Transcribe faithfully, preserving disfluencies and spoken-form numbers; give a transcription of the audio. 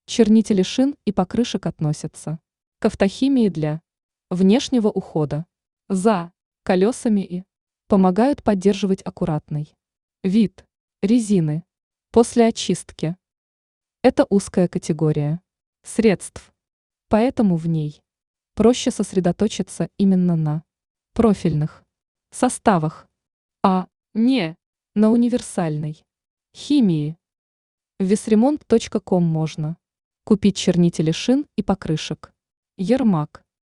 Чернители шин и покрышек относятся к автохимии для внешнего ухода за колесами и помогают поддерживать аккуратный вид резины после очистки. Это узкая категория средств, поэтому в ней проще сосредоточиться именно на профильных составах, а не на универсальной химии. В весремонт точка ком можно купить чернители шин и покрышек Ермак.